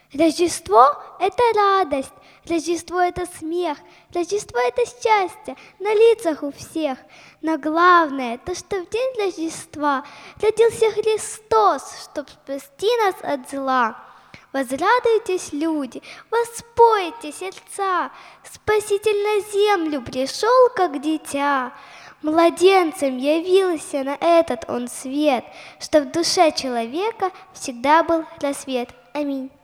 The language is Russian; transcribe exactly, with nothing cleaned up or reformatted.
Рождество – это радость, Рождество – это смех, Рождество – это счастье на лицах у всех. Но главное, то, что в день Рождества родился Христос, чтоб спасти нас от зла. Возрадуйтесь, люди, воспойте сердца, Спаситель на землю пришел, как дитя. Младенцем явился на этот он свет, что в душе человека всегда был рассвет. Аминь.